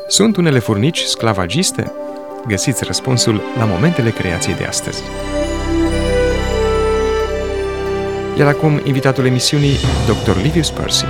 Sunt unele furnici sclavagiste? Găsiți răspunsul la Momentele Creației de astăzi. Iar acum, invitatul emisiunii, Dr. Livius Percy.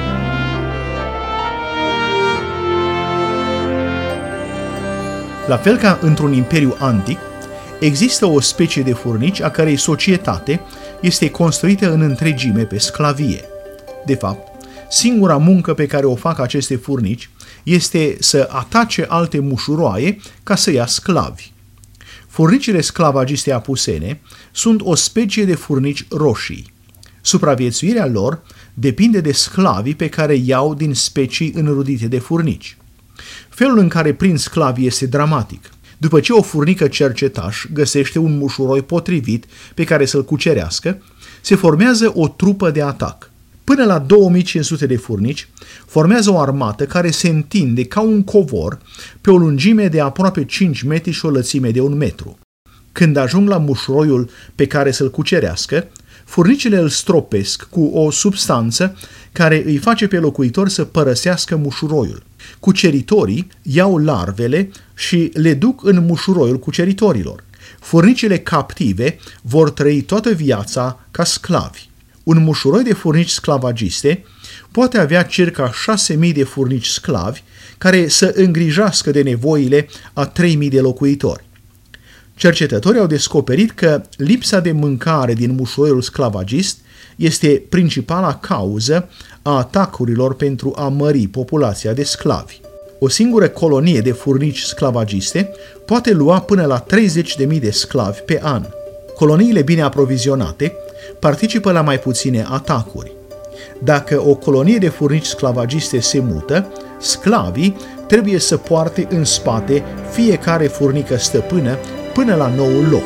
La fel ca într-un imperiu antic, există o specie de furnici a cărei societate este construită în întregime pe sclavie. De fapt, singura muncă pe care o fac aceste furnici este să atace alte mușuroaie ca să ia sclavi. Furnicile sclavagiste apusene sunt o specie de furnici roșii. Supraviețuirea lor depinde de sclavii pe care iau din specii înrudite de furnici. Felul în care prind sclavii este dramatic. După ce o furnică cercetaș găsește un mușuroi potrivit pe care să-l cucerească, se formează o trupă de atac. Până la 2500 de furnici formează o armată care se întinde ca un covor pe o lungime de aproape 5 metri și o lățime de 1 metru. Când ajung la mușuroiul pe care să-l cucerească, furnicile îl stropesc cu o substanță care îi face pe locuitor să părăsească mușuroiul. Cuceritorii iau larvele și le duc în mușuroiul cuceritorilor. Furnicile captive vor trăi toată viața ca sclavi. Un mușuroi de furnici sclavagiste poate avea circa 6.000 de furnici sclavi care să îngrijească de nevoile a 3.000 de locuitori. Cercetătorii au descoperit că lipsa de mâncare din mușuroiul sclavagist este principala cauză a atacurilor pentru a mări populația de sclavi. O singură colonie de furnici sclavagiste poate lua până la 30.000 de sclavi pe an. Coloniile bine aprovizionate participă la mai puține atacuri. Dacă o colonie de furnici sclavagiste se mută, sclavii trebuie să poarte în spate fiecare furnică stăpână până la noul loc.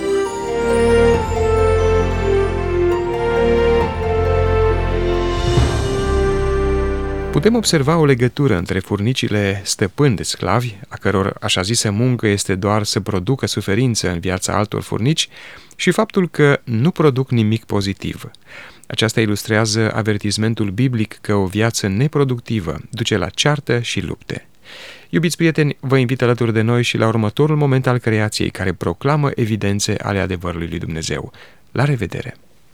Putem observa o legătură între furnicile stăpâni de sclavi, a căror așa zisă muncă este doar să producă suferință în viața altor furnici, și faptul că nu produc nimic pozitiv. Aceasta ilustrează avertismentul biblic că o viață neproductivă duce la ceartă și lupte. Iubiți prieteni, vă invit alături de noi și la următorul moment al creației care proclamă evidențe ale adevărului lui Dumnezeu. La revedere!